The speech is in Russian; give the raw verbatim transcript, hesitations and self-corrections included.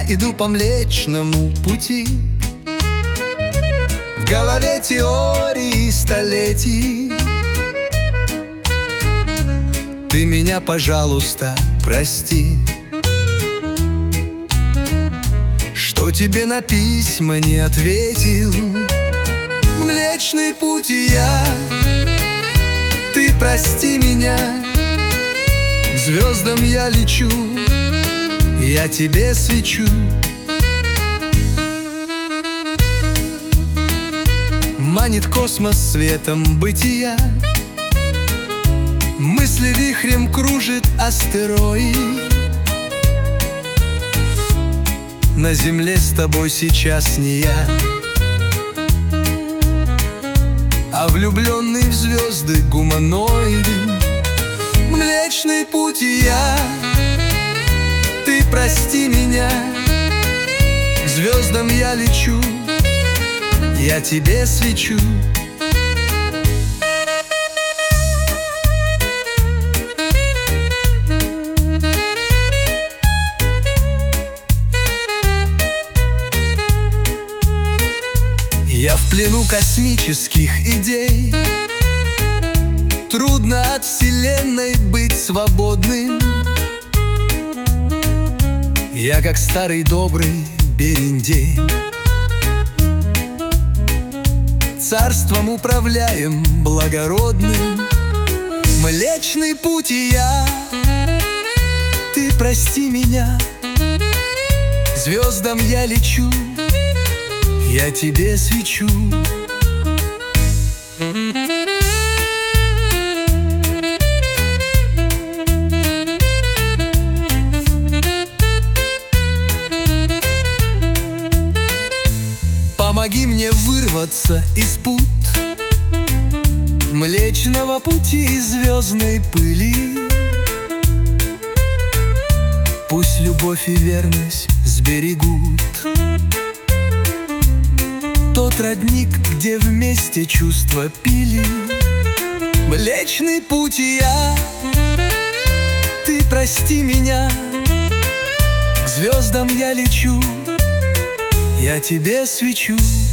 Я иду по Млечному пути, в голове теории столетий. Ты меня, пожалуйста, прости, что тебе на письма не ответил. Млечный путь и я, ты прости меня. К звездам я лечу, я тебе свечу. Манит космос светом бытия, мысли вихрем кружит астероид. На земле с тобой сейчас не я, а влюбленный в звезды гуманоиды. Млечный путь и я, ты прости меня. К звездам я лечу, я тебе свечу. Я в плену космических идей, трудно от вселенной быть свободным. Я как старый добрый Берендей, царством управляем благородным. Млечный путь и я, ты прости меня. К звездам я лечу, я тебе свечу. Помоги мне вырваться из пут Млечного пути и звездной пыли. Пусть любовь и верность сберегут тот родник, где вместе чувства пили. Млечный путь и я, ты прости меня. К звездам я лечу, я тебе свечу.